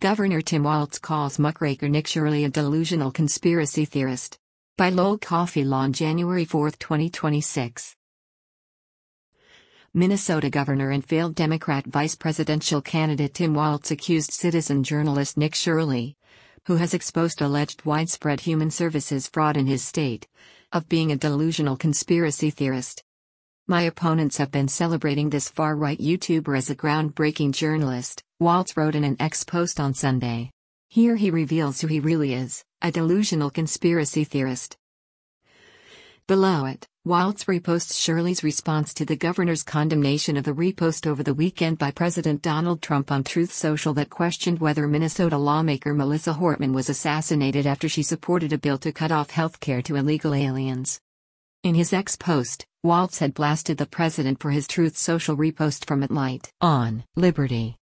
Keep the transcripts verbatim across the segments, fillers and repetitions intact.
Governor Tim Walz calls muckraker Nick Shirley a delusional conspiracy theorist. By Lowell Coffey on January fourth, twenty twenty-six. Minnesota Governor and failed Democrat vice presidential candidate Tim Walz accused citizen journalist Nick Shirley, who has exposed alleged widespread human services fraud in his state, of being a delusional conspiracy theorist. "My opponents have been celebrating this far-right YouTuber as a groundbreaking journalist," Walz wrote in an X post on Sunday. Here he reveals who he really is, a delusional conspiracy theorist. Below it, Walz reposts Shirley's response to the governor's condemnation of the repost over the weekend by President Donald Trump on Truth Social that questioned whether Minnesota lawmaker Melissa Hortman was assassinated after she supported a bill to cut off health care to illegal aliens. In his X post, Walz had blasted the president for his Truth Social repost from At Light on Liberty.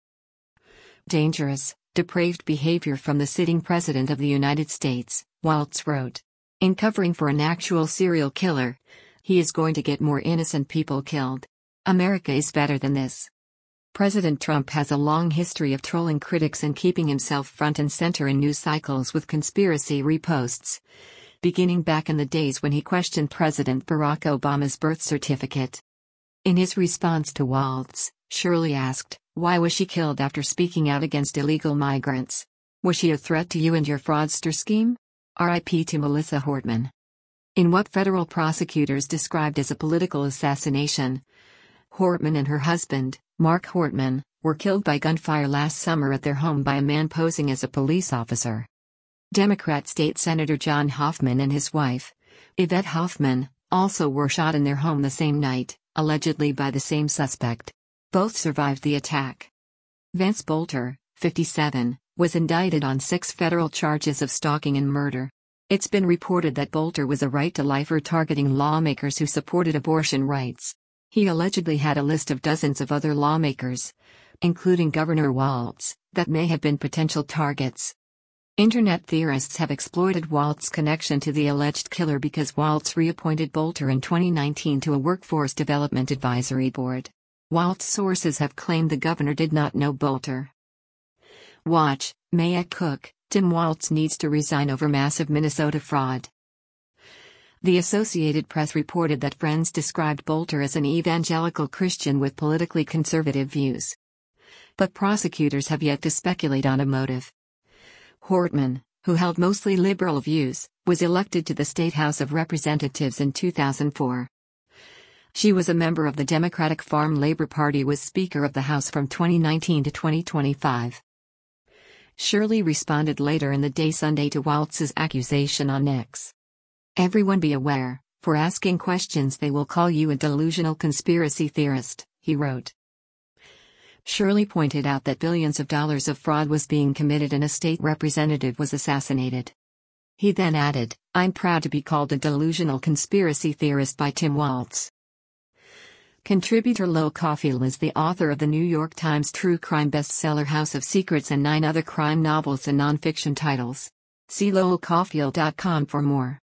Dangerous, depraved behavior from the sitting president of the United States, Walz wrote. In covering for an actual serial killer, he is going to get more innocent people killed. America is better than this. President Trump has a long history of trolling critics and keeping himself front and center in news cycles with conspiracy reposts, beginning back in the days when he questioned President Barack Obama's birth certificate. In his response to Walz, Shirley asked, "Why was she killed after speaking out against illegal migrants? Was she a threat to you and your fraudster scheme? R I P to Melissa Hortman." In what federal prosecutors described as a political assassination, Hortman and her husband, Mark Hortman, were killed by gunfire last summer at their home by a man posing as a police officer. Democrat State Senator John Hoffman and his wife, Yvette Hoffman, also were shot in their home the same night, allegedly by the same suspect. Both survived the attack. Vance Bolter, fifty-seven, was indicted on six federal charges of stalking and murder. It's been reported that Bolter was a right-to-lifer targeting lawmakers who supported abortion rights. He allegedly had a list of dozens of other lawmakers, including Governor Walz, that may have been potential targets. Internet theorists have exploited Walz's connection to the alleged killer because Walz reappointed Bolter in twenty nineteen to a workforce development advisory board. Walz sources have claimed the governor did not know Bolter. Watch, Maya Cook, Tim Walz needs to resign over massive Minnesota fraud. The Associated Press reported that friends described Bolter as an evangelical Christian with politically conservative views. But prosecutors have yet to speculate on a motive. Hortman, who held mostly liberal views, was elected to the State House of Representatives in two thousand four. She was a member of the Democratic Farm Labor Party, was Speaker of the House from twenty nineteen to twenty twenty-five. Shirley responded later in the day Sunday to Walz's accusation on X. "Everyone be aware, for asking questions they will call you a delusional conspiracy theorist," he wrote. Shirley pointed out that billions of dollars of fraud was being committed and a state representative was assassinated. He then added, "I'm proud to be called a delusional conspiracy theorist by Tim Walz." Contributor Lowell Coffey is the author of the New York Times true crime bestseller House of Secrets and nine other crime novels and nonfiction titles. See lowell coffey dot com for more.